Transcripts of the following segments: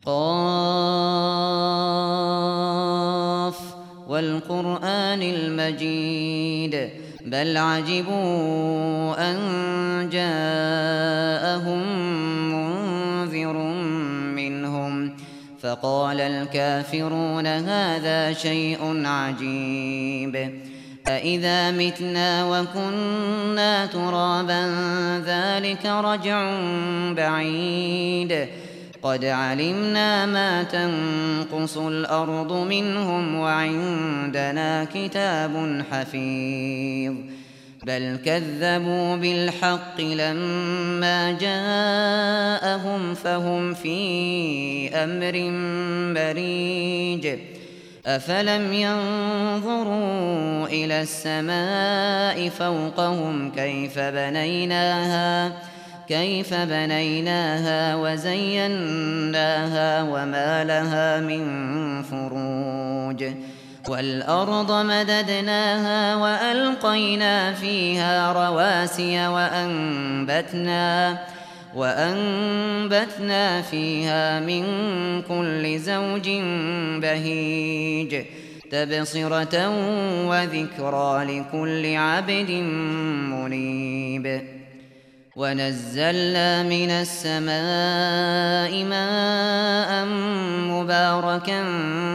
قاف والقرآن المجيد بل عجبوا أن جاءهم منذر منهم فقال الكافرون هذا شيء عجيب أإذا متنا وكنا ترابا ذلك رجع بعيد قد علمنا ما تنقص الأرض منهم وعندنا كتاب حفيظ بل كذبوا بالحق لما جاءهم فهم في أمر مريج أفلم ينظروا إلى السماء فوقهم كيف بنيناها وزيناها وما لها من فروج والأرض مددناها وألقينا فيها رواسي وأنبتنا فيها من كل زوج بهيج تبصرة وذكرى لكل عبد منيب ونزلنا من السماء ماء مباركا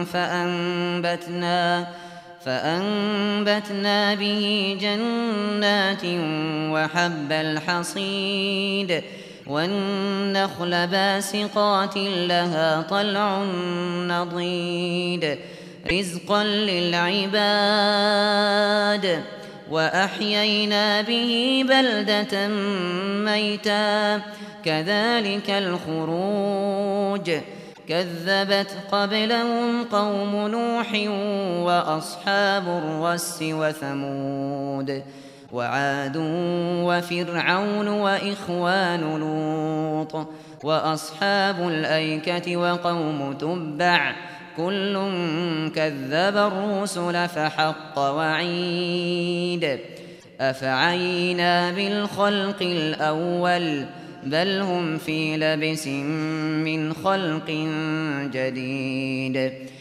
فأنبتنا به جنات وحب الحصيد والنخل باسقات لها طلع نضيد رزقا للعباد وأحيينا به بلدة ميتا كذلك الخروج كذبت قبلهم قوم نوح وأصحاب الرس وثمود وعاد وفرعون وإخوان لوط وأصحاب الأيكة وقوم تبع كل كذب الرسل فحق وعيد أفعينا بالخلق الأول بل هم في لبس من خلق جديد